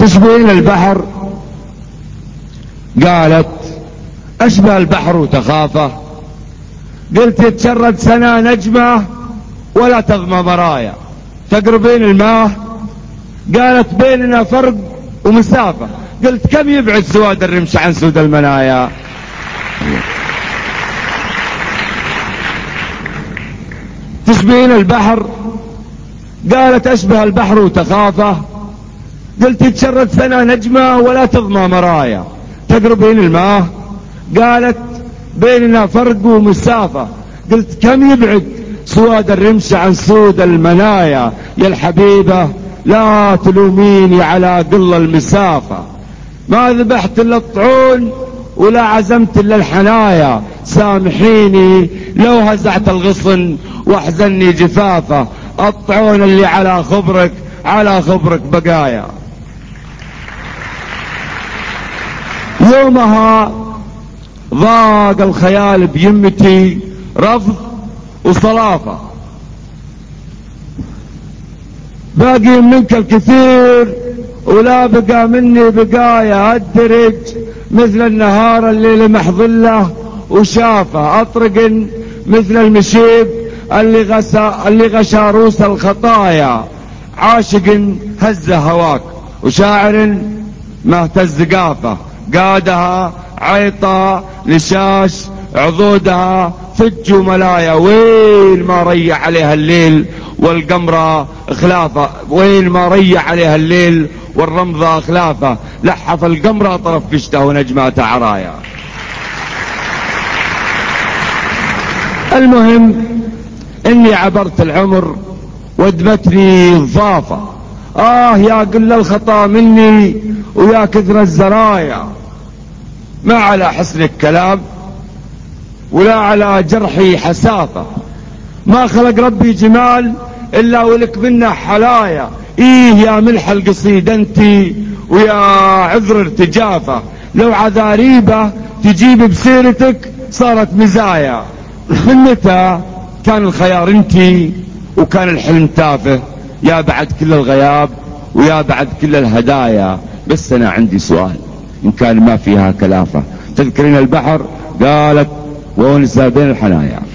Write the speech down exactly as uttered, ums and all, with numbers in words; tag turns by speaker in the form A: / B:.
A: تشبهين البحر؟ قالت أشبه البحر تخافه. قلت يتشرد سنة نجمة ولا تظمى مرايا. تقربين الماء؟ قالت بيننا فرق ومسافة. قلت كم يبعد سواد الرمش عن سود المنايا؟ تشبهين البحر؟ قالت أشبه البحر تخافه. قلت يتشرد سنة نجمة ولا تظمى مرايا. تقربين الماء؟ قالت بيننا فرق ومسافة. قلت كم يبعد سواد الرمش عن سود المنايا؟ يا الحبيبة لا تلوميني على قل المسافة، ما ذبحت الا الطعون ولا عزمت الا الحنايا. سامحيني لو هزعت الغصن واحزني جفافة، الطعون اللي على خبرك على خبرك بقايا. يومها ضاق الخيال بيمتي رفض وصلافة، باقي منك الكثير ولا بقى مني بقايا. الدرج مثل النهار اللي لمح ظله وشافه، اطرق مثل المشيب اللي غسى اللي غشى روس الخطايا. عاشق هز هواك وشاعر ما اهتز قافه، قادها عيطة لشاش عضودها فج وملايا. وين ما ريح عليها الليل والقمرة خلافة، وين ما ريح عليها الليل والرمضة خلافة. لحف القمرة طرف كشته ونجمات عرايا. المهم اني عبرت العمر وادمتني الضافة. اه يا قل الخطا مني ويا كثر الزرايا، ما على حسن الكلام ولا على جرحي حسافة. ما خلق ربي جمال الا ولك منا حلايا. ايه يا ملح القصيد انتي ويا عذر ارتجافة، لو عذاريبة تجيب بسيرتك صارت مزايا. من متى كان الخيار انتي وكان الحلم تافه؟ يا بعد كل الغياب ويا بعد كل الهدايا. بس انا عندي سؤال ان كان ما فيها كلافة. تذكرين البحر؟ قالت وانسى بين الحنايا.